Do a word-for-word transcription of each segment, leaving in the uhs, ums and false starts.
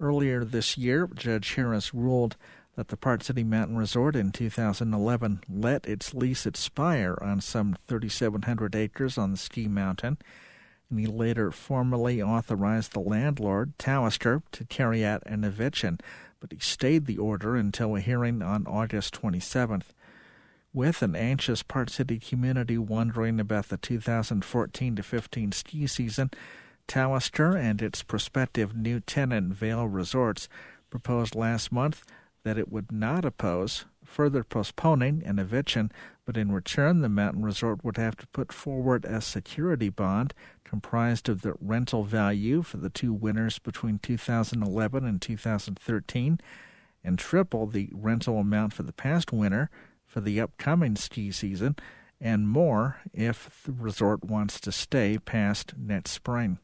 Earlier this year, Judge Harris ruled that the Park City Mountain Resort in two thousand eleven let its lease expire on some thirty-seven hundred acres on the ski mountain, and he later formally authorized the landlord, Tawister, to carry out an eviction, but he stayed the order until a hearing on August twenty-seventh. With an anxious Park City community wondering about the two thousand fourteen to fifteen ski season, Tawister and its prospective new tenant, Vail Resorts, proposed last month that it would not oppose further postponing an eviction, but in return the mountain resort would have to put forward a security bond comprised of the rental value for the two winters between two thousand eleven and two thousand thirteen, and triple the rental amount for the past winter for the upcoming ski season, and more if the resort wants to stay past next spring.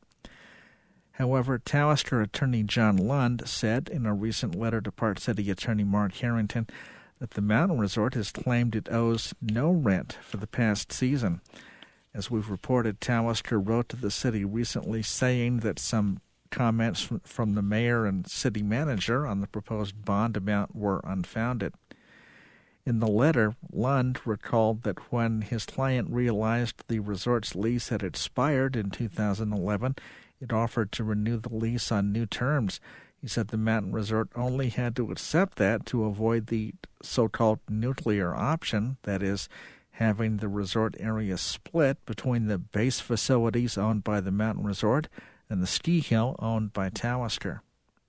However, Tawister attorney John Lund said in a recent letter to Park City attorney Mark Harrington that the mountain resort has claimed it owes no rent for the past season. As we've reported, Tawister wrote to the city recently saying that some comments from, from the mayor and city manager on the proposed bond amount were unfounded. In the letter, Lund recalled that when his client realized the resort's lease had expired in two thousand eleven, it offered to renew the lease on new terms. He said the mountain resort only had to accept that to avoid the so-called nuclear option, that is, having the resort area split between the base facilities owned by the mountain resort and the ski hill owned by Tawister.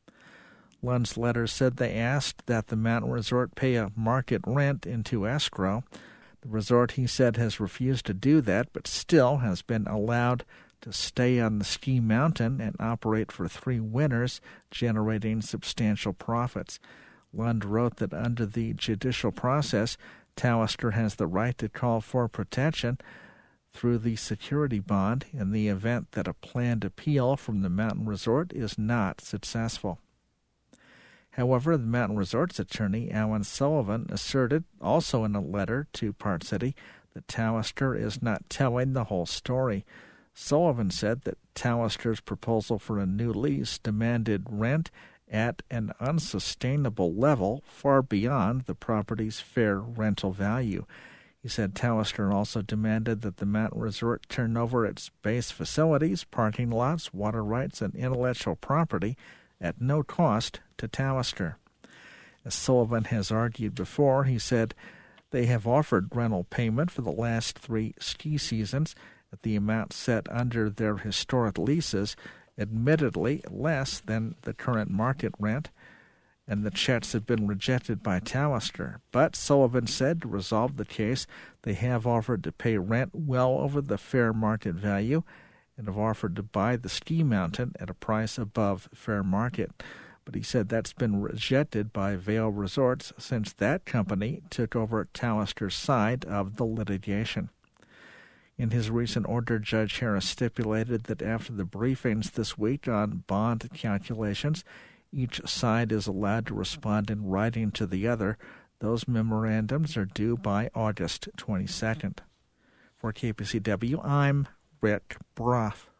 Lund's letter said they asked that the mountain resort pay a market rent into escrow. The resort, he said, has refused to do that, but still has been allowed to stay on the ski mountain and operate for three winters, generating substantial profits. Lund wrote that under the judicial process, Tawister has the right to call for protection through the security bond in the event that a planned appeal from the mountain resort is not successful. However, the mountain resort's attorney, Alan Sullivan, asserted, also in a letter to Park City, that Tawister is not telling the whole story. Sullivan said that Tawister's proposal for a new lease demanded rent at an unsustainable level far beyond the property's fair rental value. He said Tawister also demanded that the mountain resort turn over its base facilities, parking lots, water rights, and intellectual property at no cost to Tawister. As Sullivan has argued before, he said they have offered rental payment for the last three ski seasons at the amount set under their historic leases, admittedly less than the current market rent, and the checks have been rejected by Tawister. But Sullivan said to resolve the case, they have offered to pay rent well over the fair market value and have offered to buy the ski mountain at a price above fair market. But he said that's been rejected by Vail Resorts since that company took over Tawister's side of the litigation. In his recent order, Judge Harris stipulated that after the briefings this week on bond calculations, each side is allowed to respond in writing to the other. Those memorandums are due by August twenty-second. For K P C W, I'm Rick Broff.